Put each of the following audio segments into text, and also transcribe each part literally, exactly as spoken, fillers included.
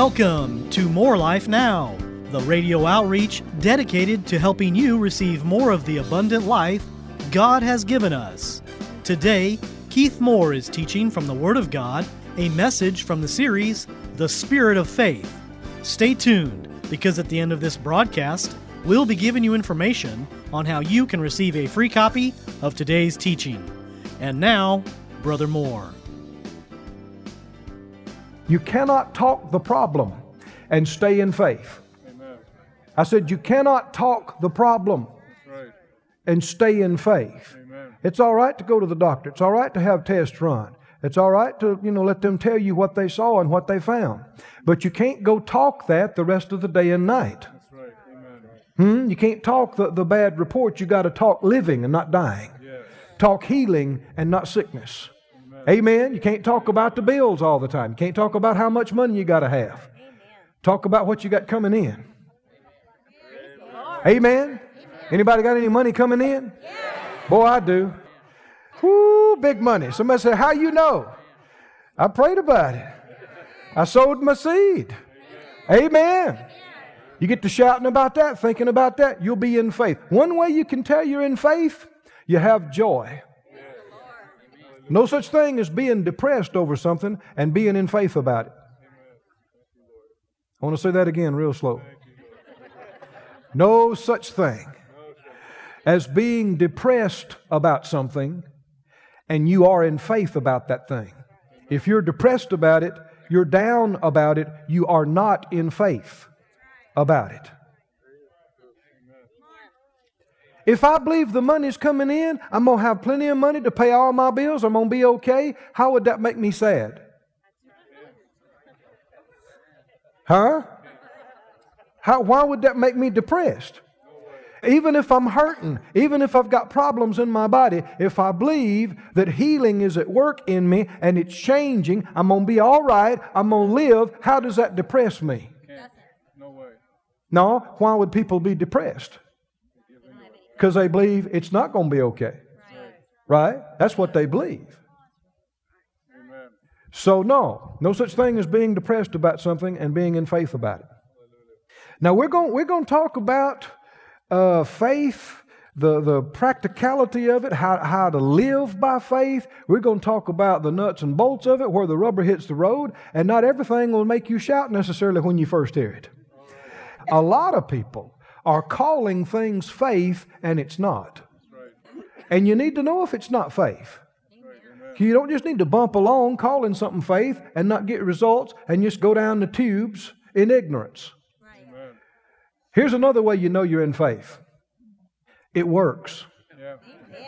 Welcome to More Life Now, the radio outreach dedicated to helping you receive more of the abundant life God has given us. Today, Keith Moore is teaching from the Word of God, a message from the series, The Spirit of Faith. Stay tuned, because at the end of this broadcast, we'll be giving you information on how you can receive a free copy of today's teaching. And now, Brother Moore. You cannot talk the problem and stay in faith. Amen. I said you cannot talk the problem Right. and stay in faith. Amen. It's all right to go to the doctor. It's all right to have tests run. It's all right to, you know, let them tell you what they saw and what they found. But you can't go talk that the rest of the day and night. That's right. Amen. Hmm? You can't talk the, the bad report. You got to talk living and not dying. Yes. Talk healing and not sickness. Amen. You can't talk about the bills all the time. You can't talk about how much money you got to have. Talk about what you got coming in. Amen. Anybody got any money coming in? Boy, I do. Whoo, big money. Somebody said, how you know? I prayed about it. I sowed my seed. Amen. You get to shouting about that, thinking about that, you'll be in faith. One way you can tell you're in faith, you have joy. No such thing as being depressed over something and being in faith about it. I want to say that again real slow. No such thing as being depressed about something and you are in faith about that thing. If you're depressed about it, you're down about it, you are not in faith about it. If I believe the money's coming in, I'm going to have plenty of money to pay all my bills, I'm going to be okay, how would that make me sad? Huh? How, why would that make me depressed? Even if I'm hurting, even if I've got problems in my body, if I believe that healing is at work in me and it's changing, I'm going to be all right, I'm going to live, how does that depress me? No way. No, why would people be depressed? Because they believe it's not going to be okay. Right? That's what they believe. Amen. So no, no such thing as being depressed about something and being in faith about it. Now we're going we're going to talk about uh, faith, the the practicality of it, how how to live by faith. We're going to talk about the nuts and bolts of it, where the rubber hits the road, and not everything will make you shout necessarily when you first hear it. A lot of people are calling things faith and it's not. Right. And you need to know if it's not faith. Right. You don't just need to bump along calling something faith and not get results and just go down the tubes in ignorance. Amen. Here's another way you know you're in faith. It works. Yeah.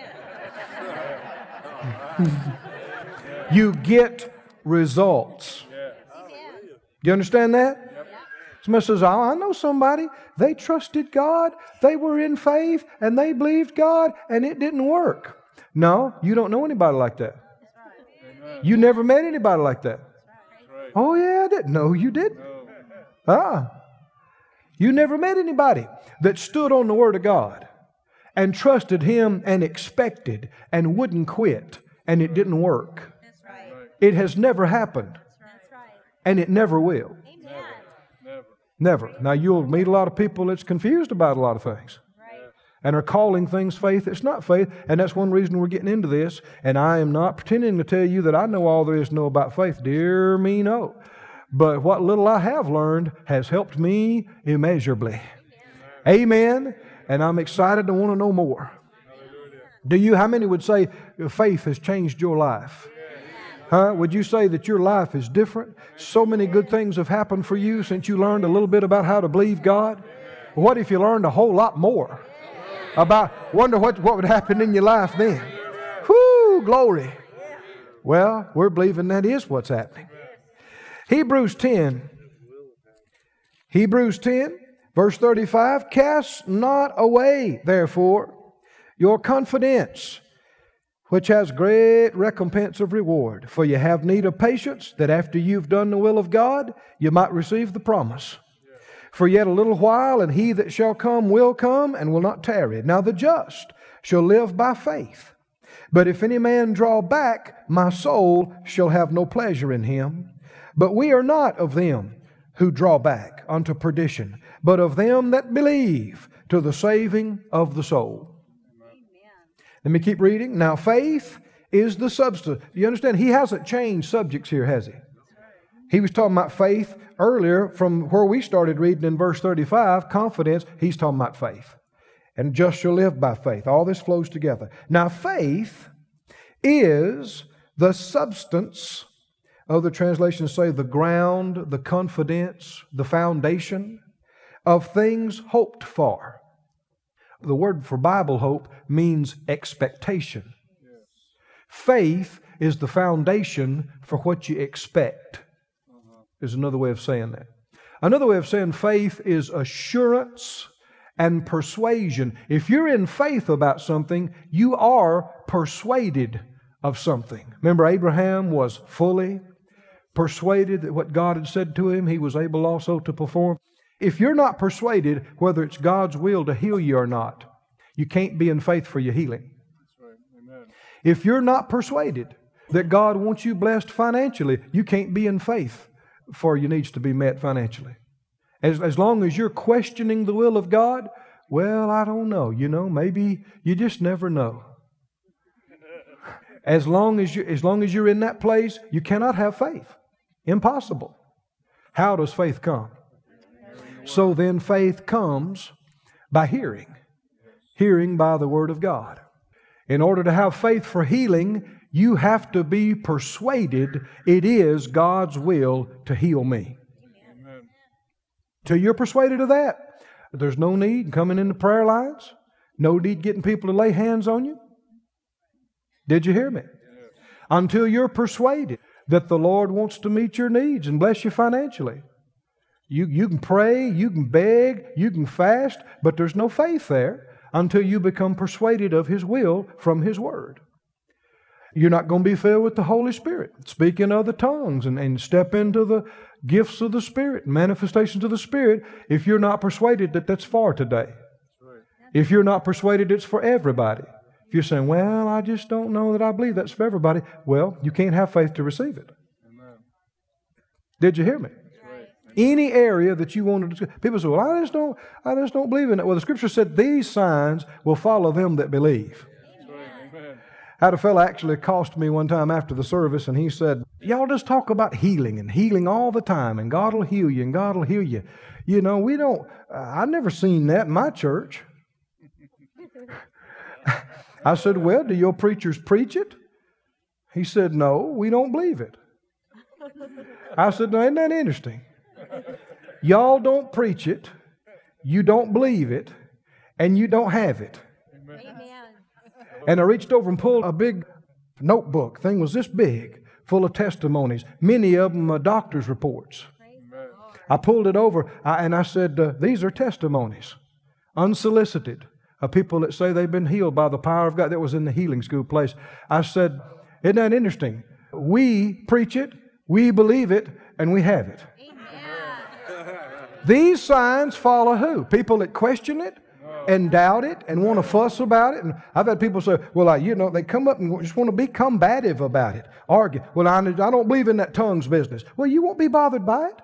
You get results. Yeah. Do you understand that? Somebody says, oh, I know somebody. They trusted God, they were in faith, and they believed God, and it didn't work. No, you don't know anybody like that. Amen. You never met anybody like that. Right. Oh, yeah, I didn't. No, you didn't. No. Ah. You never met anybody that stood on the Word of God and trusted Him and expected and wouldn't quit, and it didn't work. That's right. Right. It has never happened, That's right. and it never will. Amen. Never. Never. Now, you'll meet a lot of people that's confused about a lot of things Right. and are calling things faith. It's not faith, and that's one reason we're getting into this. And I am not pretending to tell you that I know all there is to know about faith. Dear me, no. But what little I have learned has helped me immeasurably. Amen. And I'm excited to want to know more. Do you? How many would say faith has changed your life? Huh? Would you say that your life is different? So many good things have happened for you since you learned a little bit about how to believe God. What if you learned a whole lot more about, wonder what, what would happen in your life then? Whoo, glory. Well, we're believing that is what's happening. Hebrews ten. Hebrews ten, verse thirty-five. Cast not away, therefore, your confidence, which has great recompense of reward. For you have need of patience, that after you've done the will of God, you might receive the promise. For yet a little while, and he that shall come will come, and will not tarry. Now the just shall live by faith. But if any man draw back, my soul shall have no pleasure in him. But we are not of them who draw back unto perdition, but of them that believe to the saving of the soul. Let me keep reading. Now faith is the substance. You understand? He hasn't changed subjects here, has he? He was talking about faith earlier from where we started reading in verse thirty-five, confidence. He's talking about faith. And just shall live by faith. All this flows together. Now faith is the substance, other translations say the ground, the confidence, the foundation of things hoped for. The word for Bible hope means expectation. Yes. Faith is the foundation for what you expect. Uh-huh. Is another way of saying that. Another way of saying faith is assurance and persuasion. If you're in faith about something, you are persuaded of something. Remember, Abraham was fully persuaded that what God had said to him, he was able also to perform. If you're not persuaded whether it's God's will to heal you or not, you can't be in faith for your healing. That's right. Amen. If you're not persuaded that God wants you blessed financially, you can't be in faith for your needs to be met financially. As, as long as you're questioning the will of God, well, I don't know, you know, maybe you just never know. As long as you, as long as you're in that place, you cannot have faith. Impossible. How does faith come? So then faith comes by hearing. Hearing by the Word of God. In order to have faith for healing, you have to be persuaded it is God's will to heal me. Amen. Till you're persuaded of that, there's no need coming into prayer lines. No need getting people to lay hands on you. Did you hear me? Yes. Until you're persuaded that the Lord wants to meet your needs and bless you financially. You, you can pray, you can beg, you can fast, but there's no faith there until you become persuaded of His will from His Word. You're not going to be filled with the Holy Spirit, speak in other tongues and, and step into the gifts of the Spirit, manifestations of the Spirit, if you're not persuaded that that's for today. Right. If you're not persuaded it's for everybody. If you're saying, well, I just don't know that I believe that's for everybody, well, you can't have faith to receive it. Amen. Did you hear me? Any area that you want to discuss. People say, well, I just don't, I just don't believe in it. Well, the Scripture said these signs will follow them that believe. Amen. I had a fellow actually accosted me one time after the service, and he said, y'all just talk about healing and healing all the time, and God will heal you, and God will heal you. You know, we don't, uh, I've never seen that in my church. I said, well, do your preachers preach it? He said, no, we don't believe it. I said, no, isn't that interesting? Y'all don't preach it, you don't believe it, and you don't have it. Amen. And I reached over and pulled a big notebook. Thing was this big, full of testimonies. Many of them are doctor's reports. Amen. I pulled it over I, and I said, uh, these are testimonies, unsolicited, of people that say they've been healed by the power of God. That was in the healing school place. I said, isn't that interesting? We preach it, we believe it, and we have it. These signs follow who? People that question it and doubt it and want to fuss about it. And I've had people say, well, I, you know, they come up and just want to be combative about it. Argue. Well, I, I don't believe in that tongues business. Well, you won't be bothered by it.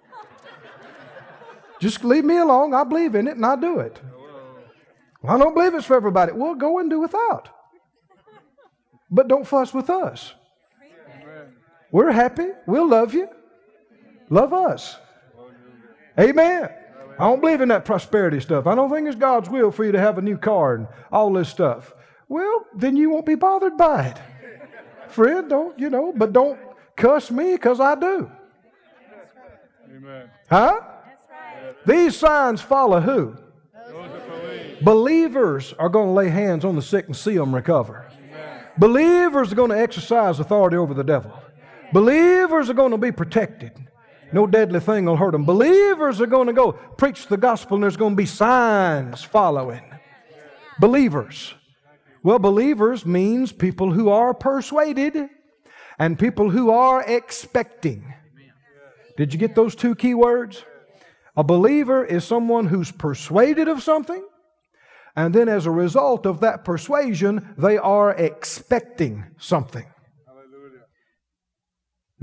Just leave me alone. I believe in it and I do it. Well, I don't believe it's for everybody. Well, go and do without. But don't fuss with us. We're happy. We'll love you. Love us. Amen. I don't believe in that prosperity stuff. I don't think it's God's will for you to have a new car and all this stuff. Well, then you won't be bothered by it. Friend, don't, you know, but don't cuss me because I do. Amen. Huh? That's right. These signs follow who? Believers are going to lay hands on the sick and see them recover. Amen. Believers are going to exercise authority over the devil. Believers are going to be protected. No deadly thing will hurt them. Believers are going to go preach the gospel and there's going to be signs following. Believers. Well, believers means people who are persuaded and people who are expecting. Did you get those two key words? A believer is someone who's persuaded of something, and then as a result of that persuasion, they are expecting something.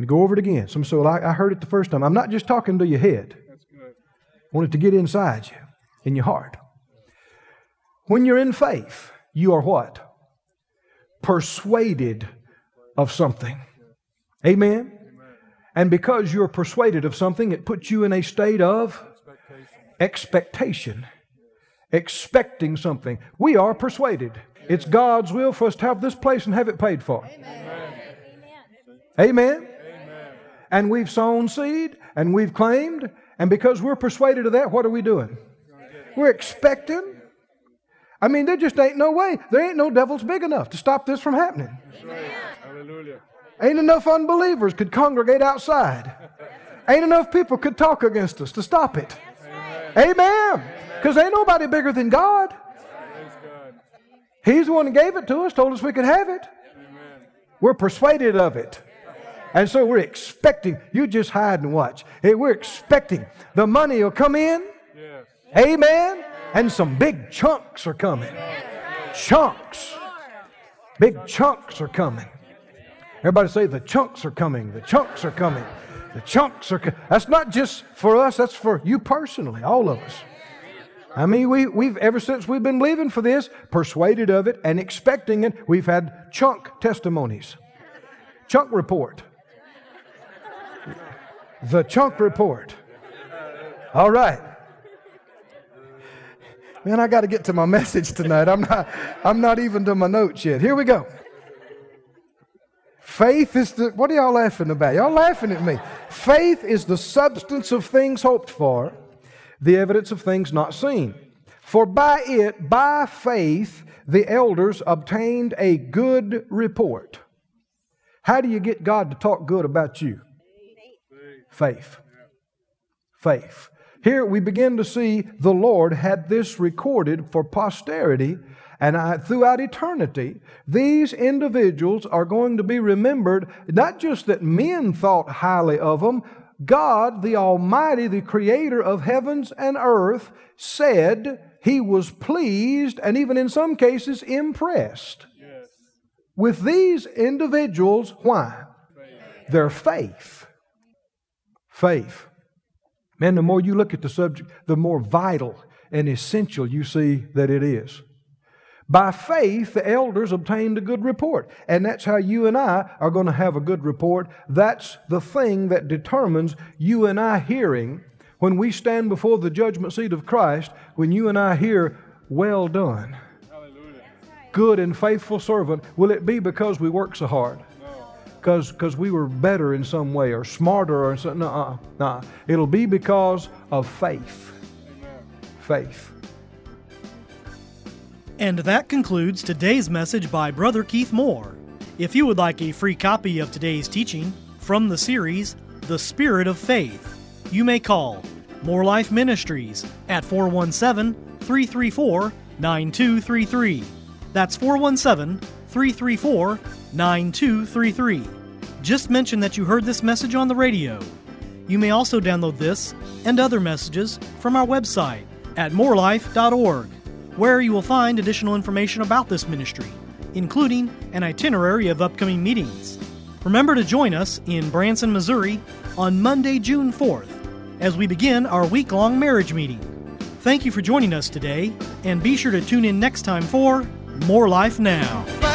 me go over it again. Some say, well, I, I heard it the first time. I'm not just talking to your head. That's good. I want it to get inside you, in your heart. When you're in faith, you are what? Persuaded of something. Amen? Amen. And because you're persuaded of something, it puts you in a state of expectation. Expecting something. We are persuaded. It's God's will for us to have this place and have it paid for. Amen. Amen? Amen. And we've sown seed and we've claimed, and because we're persuaded of that, what are we doing? We're expecting. I mean, there just ain't no way. There ain't no devil's big enough to stop this from happening. That's right. Hallelujah. Ain't enough unbelievers could congregate outside. Ain't enough people could talk against us to stop it. Amen. Because ain't nobody bigger than God. Praise God. He's the one who gave it to us, told us we could have it. Amen. We're persuaded of it. And so we're expecting. You just hide and watch. Hey, we're expecting. The money will come in. Yes. Amen. And some big chunks are coming. Chunks. Big chunks are coming. Everybody say, the chunks are coming. The chunks are coming. The chunks are coming. That's not just for us. That's for you personally. All of us. I mean, we, we've, ever since we've been believing for this, persuaded of it and expecting it, we've had chunk testimonies. Chunk report. The chunk report. All right. Man, I got to get to my message tonight. I'm not, I'm not even to my notes yet. Here we go. Faith is the, what are y'all laughing about? Y'all laughing at me. Faith is the substance of things hoped for, the evidence of things not seen. For by it, by faith, the elders obtained a good report. How do you get God to talk good about you? Faith. Faith. Here we begin to see the Lord had this recorded for posterity, and I, throughout eternity, these individuals are going to be remembered, not just that men thought highly of them. God, the Almighty, the Creator of heavens and earth, said He was pleased and even in some cases impressed Yes. with these individuals. Why? Faith. Their faith. Faith. Man, the more you look at the subject, the more vital and essential you see that it is. By faith, the elders obtained a good report. And that's how you and I are going to have a good report. That's the thing that determines you and I hearing when we stand before the judgment seat of Christ, when you and I hear, well done, Hallelujah. good and faithful servant. Will it be because we work so hard? Because because we were better in some way or smarter or something? No, no. It'll be because of faith. Amen. Faith. And that concludes today's message by Brother Keith Moore. If you would like a free copy of today's teaching from the series, The Spirit of Faith, you may call More Life Ministries at four one seven, three three four, nine two three three. That's four one seven, three three four, nine two three three. Just mention that you heard this message on the radio. You may also download this and other messages from our website at more life dot org, where you will find additional information about this ministry, including an itinerary of upcoming meetings. Remember to join us in Branson, Missouri on Monday, June fourth, as we begin our week-long marriage meeting. Thank you for joining us today, and be sure to tune in next time for More Life Now.